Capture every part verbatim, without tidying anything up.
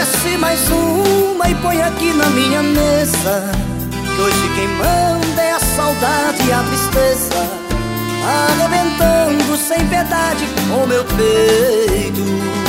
Desce mais uma e põe aqui na minha mesa, que hoje quem manda é a saudade e a tristeza, arrebentando sem piedade com meu peito.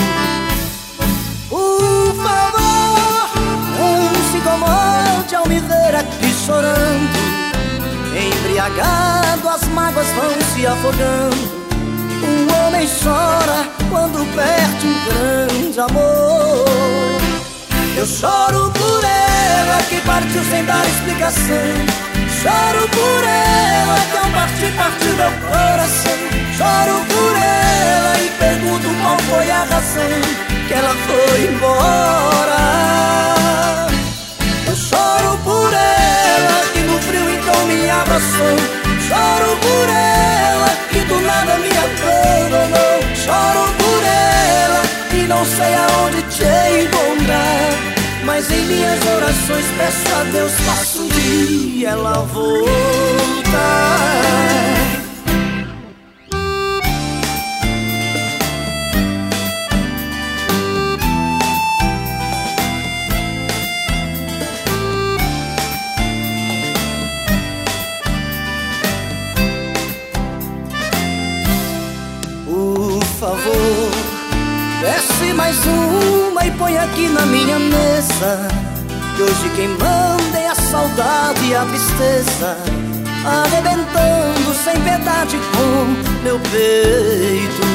Por favor, não se incomode ao me ver aqui chorando. Embriagado, as mágoas vão se afogando. Um homem chora quando perde um grande amor. Eu choro por ela que partiu sem dar explicação. Choro por ela que ao partir partiu meu coração. Choro por ela e pergunto qual foi a razão que ela foi embora. Eu choro por ela que no frio então me abraçou. Choro por ela que do nada me abandonou. Choro por ela e não sei aonde te encontrar, mas em minhas orações peço a Deus, faça um dia ela voltar. Por favor, desce mais uma e põe aqui na minha mesa, que hoje quem manda é a saudade e a tristeza, arrebentando sem piedade com meu peito.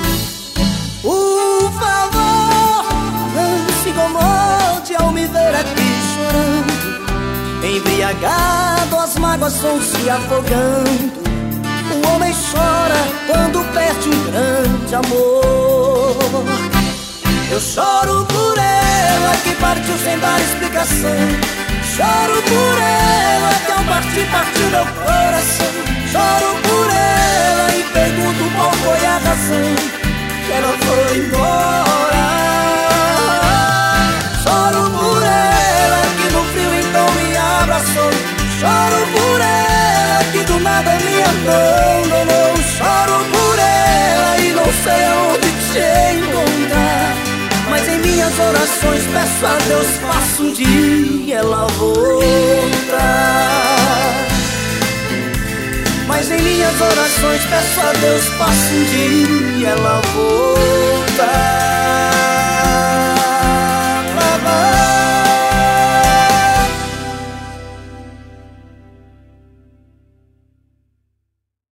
Por favor, não se incomode ao me ver aqui chorando. Embriagado, as mágoas vão se afogando. O homem chora quando perde um grande amor. Eu choro por ela que partiu sem dar explicação. Choro por ela que ao partir partiu meu coração. Choro por ela e pergunto qual foi a razão que ela foi embora. Choro por ela que no frio então me abraçou. Choro por ela que do nada me abandonou. Choro por ela e não sei aonde te encontrar, mas em minhas orações peço a Deus, faça um dia ela voltar. Mas em minhas orações peço a Deus, faça um dia ela